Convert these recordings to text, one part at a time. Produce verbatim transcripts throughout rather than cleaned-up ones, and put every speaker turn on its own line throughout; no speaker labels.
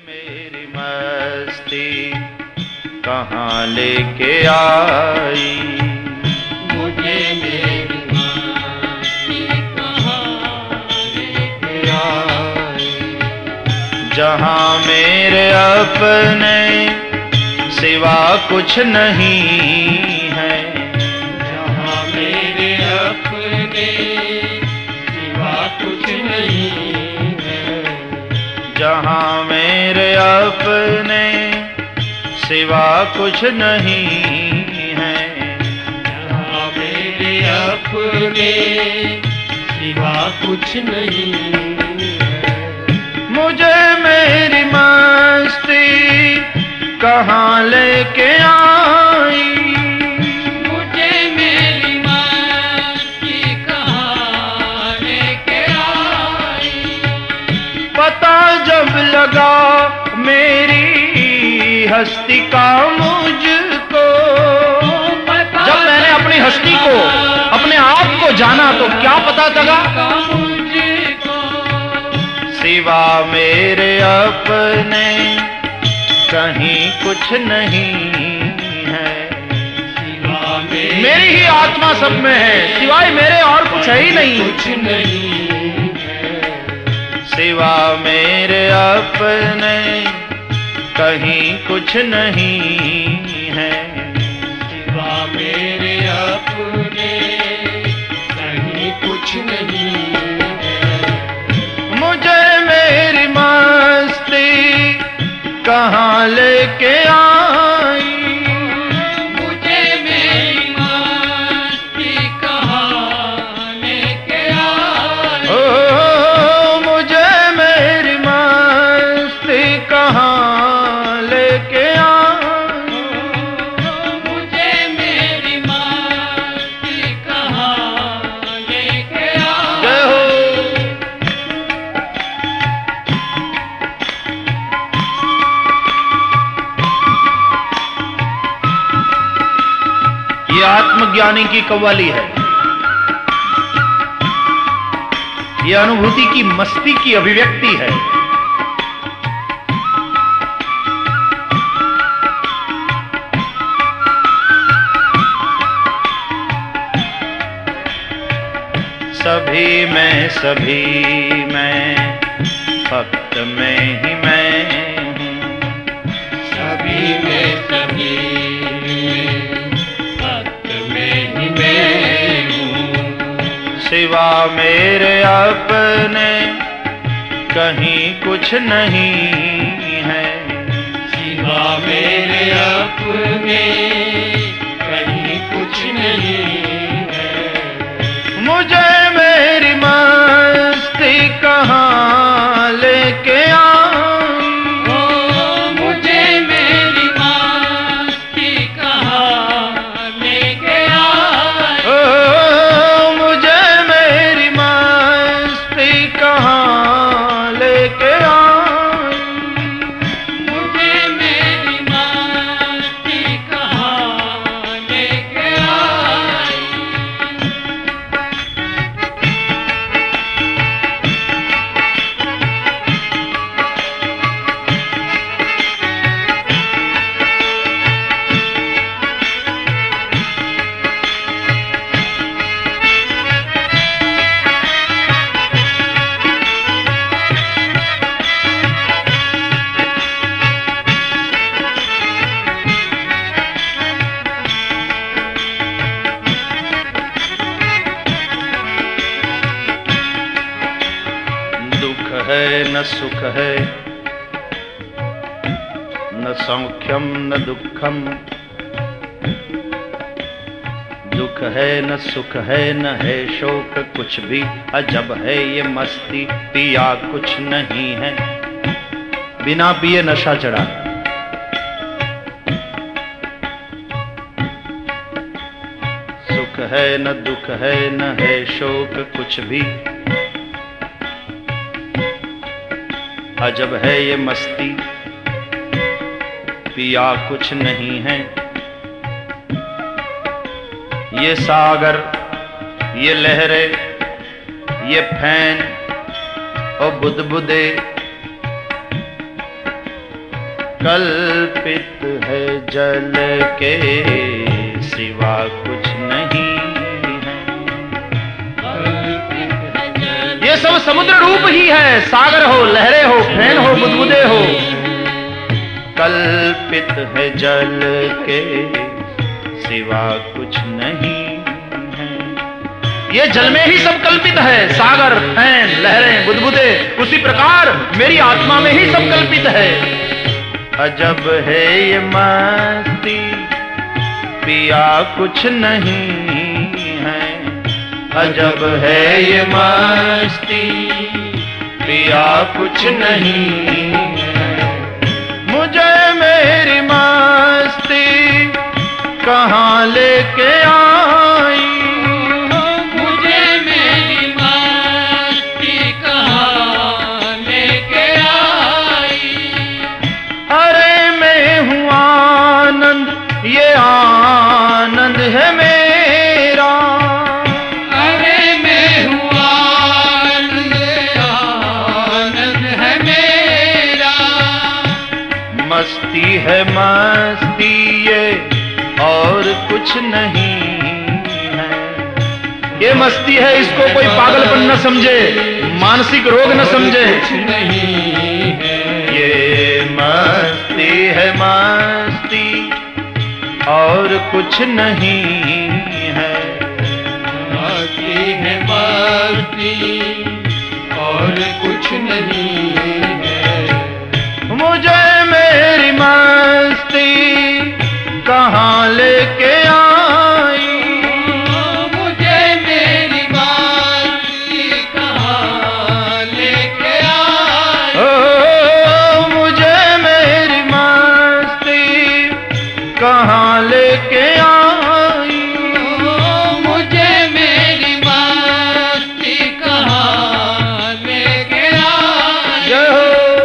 मेरी मस्ती कहाँ लेके आई,
मुझे मेरी मस्ती कहाँ लेके आई।
जहाँ मेरे अपने सिवा कुछ नहीं है,
जहाँ मेरे अपने सिवा कुछ नहीं है।
जहाँ मेरे अपने सिवा कुछ नहीं है,
जहाँ मेरे अपने सिवा कुछ नहीं है।
मुझे मेरी मस्ती कहाँ लेके आई,
मुझे मेरी मस्ती कहाँ लेके आई।
पता जब लगा मेरी हस्ती का मुझको, जब मैंने अपनी हस्ती को, अपने आप को जाना तो क्या पता लगा, सिवा मेरे अपने कहीं कुछ नहीं है।
सिवा मेरे
मेरी ही आत्मा सब में है, सिवाय मेरे और कुछ है ही नहीं।
कुछ नहीं है।
सिवा मेरे अपने कहीं कुछ नहीं है।
सिवा मेरे अपने कहीं कुछ नहीं है।
मुझे मेरी मस्ती कहाँ लेके आई,
मुझे मेरी मस्ती कहाँ लेके आई।
ओ मुझे मेरी मस्ती कहाँ लेके आई,
मुझे मेरी मस्ती कहाँ लेके आई।
जय हो। ये आत्मज्ञानी की कव्वाली है, ये अनुभूति की मस्ती की अभिव्यक्ति है। सभी में सभी में भक्त में ही मैं हूँ,
सभी में सभी में भक्त में ही मैं हूँ।
सिवा मेरे अपने कहीं कुछ नहीं है।
सिवा मेरे अपने कहीं कुछ नहीं है।
मुझे मेरी मस्ती कहाँ लेके आई,
ओ मुझे मेरी मस्ती कहाँ लेके आई।
ओ मुझे मेरी मस्ती कहाँ लेके आई,
मुझे मेरी मस्ती कहाँ लेके आई।
दुख है न सुख है, न सौख्यम न दुखम, दुख है न सुख है न है शोक कुछ भी, अजब है ये मस्ती पिया कुछ नहीं है। बिना पिए नशा चढ़ा, सुख है न दुख है न है शोक कुछ भी, अजब है ये मस्ती पिया कुछ नहीं है। ये सागर, ये लहरें, ये फैन और बुदबुदे, कल्पित है जल के सिवा कुछ नहीं है। ये सब समुद्र रूप ही है, सागर हो, लहरें हो, फैन हो, बुदबुदे हो। कल्पित है जल के सिवा कुछ नहीं है। ये जल में ही सब कल्पित है, सागर, फैन, लहरें, बुदबुदे। उसी प्रकार मेरी आत्मा में ही सब कल्पित है। अजब है ये मस्ती, पिया कुछ नहीं है। अजब है ये मस्ती, पिया कुछ नहीं है। मुझे मेरी मस्ती कहाँ लेके आई?
मुझे मेरी मस्ती कहाँ लेके आई?
अरे मैं हूँ आनंद, ये आनंद है मेरा।
अरे मैं हूँ आनंद, आनंद है मेरा।
मस्ती है मस्ती ये और कुछ नहीं है। ये मस्ती है, इसको कोई पागलपन न समझे, मानसिक रोग न समझे।
नहीं है
ये मस्ती है मस्ती और कुछ नहीं है।
मस्ती है मस्ती और कुछ नहीं है।
मुझे मेरी मस्ती कहाँ लेके आई?
मुझे मेरी मस्ती कहाँ लेके आई?
ओ, मुझे मेरी मस्ती कहाँ लेके आई?
मुझे मेरी मस्ती कहाँ लेके आई?
जय हो।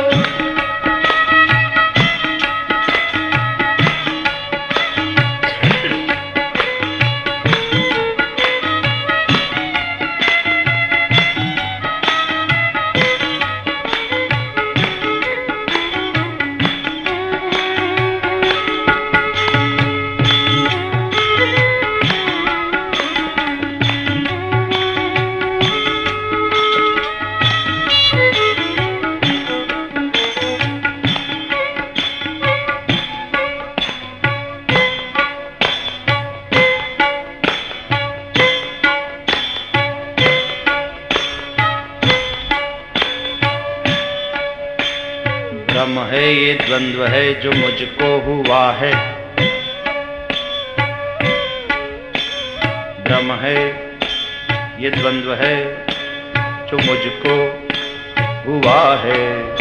भ्रम है ये द्वंद्व है जो मुझको हुआ है। भ्रम है ये द्वंद्व है जो मुझको हुआ है।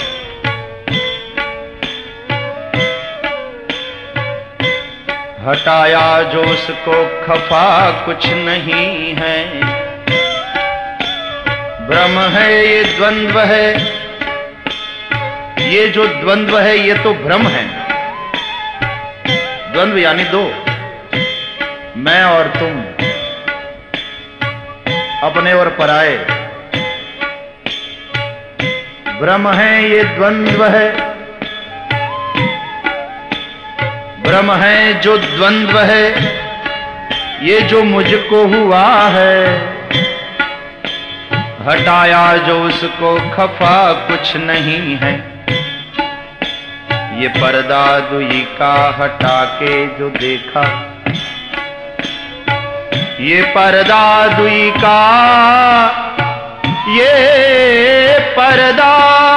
हटाया जो उसको खफा कुछ नहीं है। भ्रम है ये द्वंद्व है, ये जो द्वंद्व है ये तो भ्रम है। द्वंद्व यानी दो, मैं और तुम, अपने और पराए। भ्रम है ये द्वंद्व है, भ्रम है जो द्वंद्व है, ये जो मुझको हुआ है। हटाया जो उसको खफा कुछ नहीं है। ये पर्दा दुई का हटा के जो देखा, ये पर्दा दुई का, ये पर्दा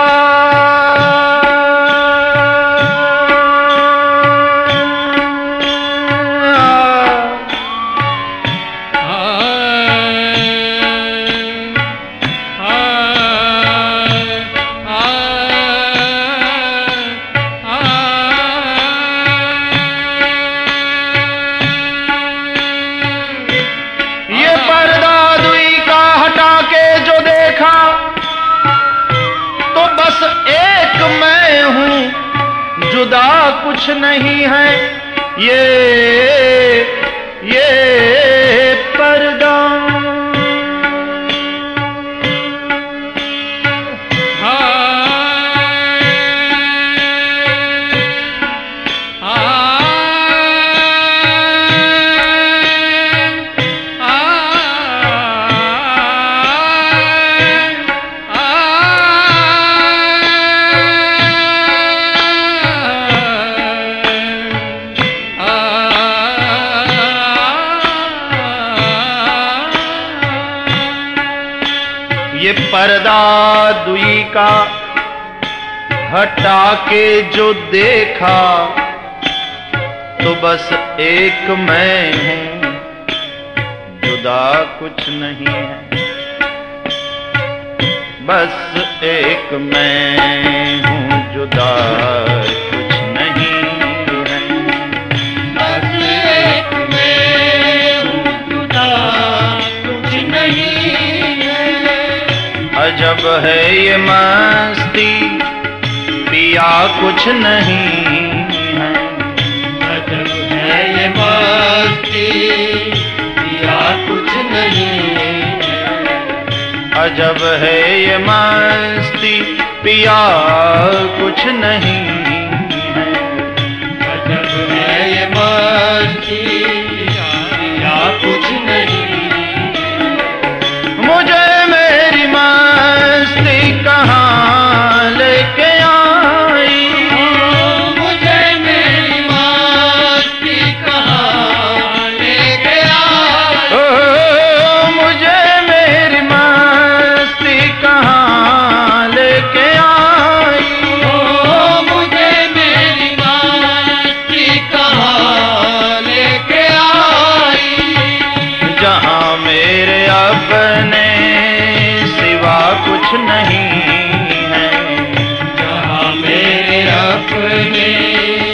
जुदा कुछ नहीं है। ये ये पर्दा पर्दा दुई का हटा के जो देखा तो बस एक मैं हूं, जुदा कुछ नहीं है। बस एक मैं हूं, जुदा कुछ नहीं है।
बस एक मैं हूँ, जुदा कुछ नहीं है।
अजब है ये मस्ती, पिया कुछ नहीं है।
अजब है ये मस्ती, पिया कुछ नहीं है।
अजब है ये मस्ती, पिया कुछ नहीं है।
अजब है ये मस्ती, पिया कुछ नहीं है।
मुझे मेरी मस्ती कहाँ लेके आई,
मुझे मेरी मस्ती कहाँ लेके आई।
ओ, मुझे मेरी मस्ती कहाँ लेके आई।
ओ, मुझे मेरी मस्ती कहाँ लेके आई।
जहाँ मेरे अपने सिवा कुछ नहीं है।
जहाँ मेरे अपने